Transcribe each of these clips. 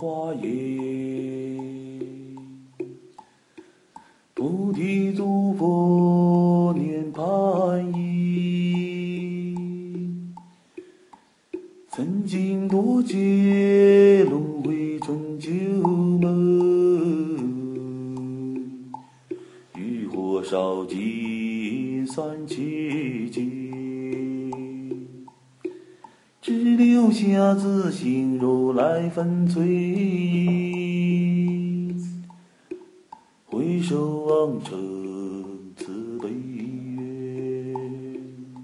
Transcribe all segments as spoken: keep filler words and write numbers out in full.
花叶，菩提祖佛涅槃意。曾经多劫轮回终究门，渔火烧尽三七劫，只留下自心如来粉碎。回首望尘慈悲愿，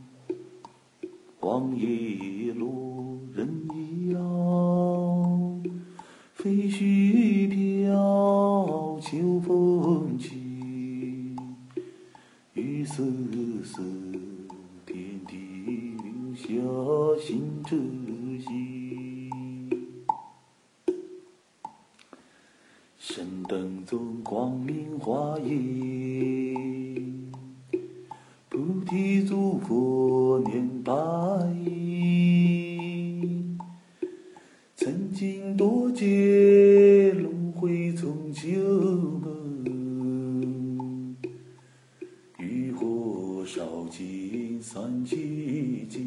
黄叶落人已老，废墟飘秋风起，雨丝丝天地留下心之息。神灯中光明华叶，菩提祖佛涅槃意。曾经多劫轮回终究门，渔火烧尽三七劫，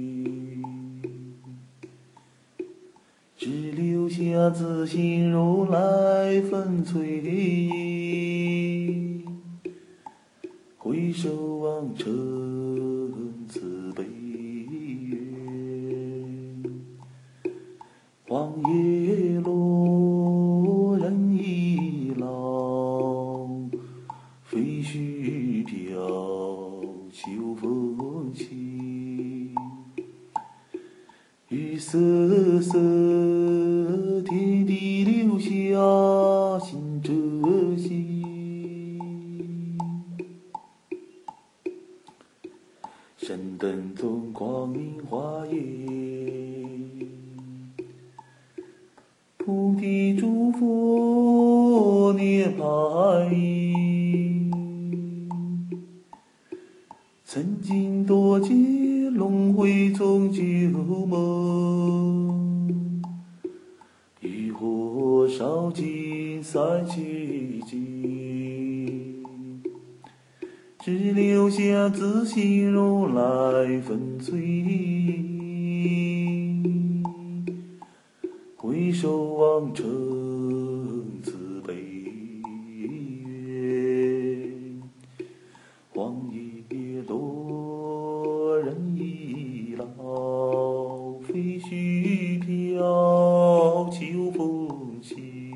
只留下自心如来粉碎。回首望尘慈悲愿，黄叶落人已老，废墟飘秋风起，雨丝丝天地留下心之息。神灯中光明华叶，菩提祖佛涅槃意。曾经多劫轮回终究门，渔火烧尽三七劫，只留下自心如来粉碎。回首望尘慈悲愿，黄叶落人已老，废墟飘秋风起，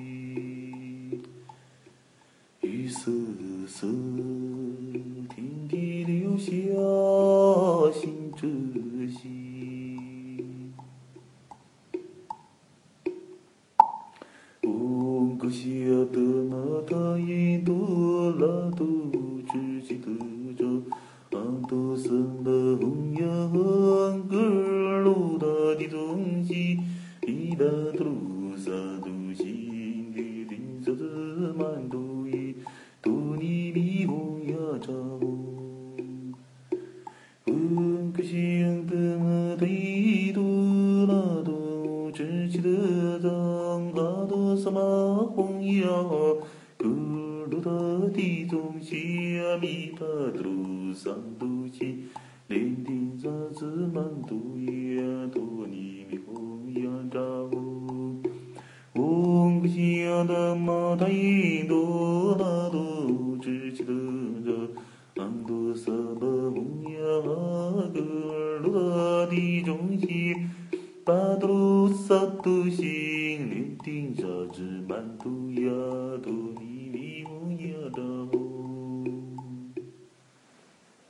雨丝丝天地留下心之息。嗡格西亚德那他耶多拉多智吉德哲安多僧的嗡呀安格鲁达的东西伊达德鲁萨杜西的丁萨兹曼杜伊杜尼比嗡呀扎嗡嗡格西亚德那他耶多拉多智吉德藏阿多萨玛嗡呀格鲁达的东西阿弥巴德鲁桑杜西连丁萨兹曼杜耶多尼米嗡呀扎嗡嗡格西亚的玛达耶多拉多智吉德扎安多萨巴嗡呀格鲁达的东西巴德鲁萨杜西连丁萨兹曼杜呀多尼米嗡呀扎嗡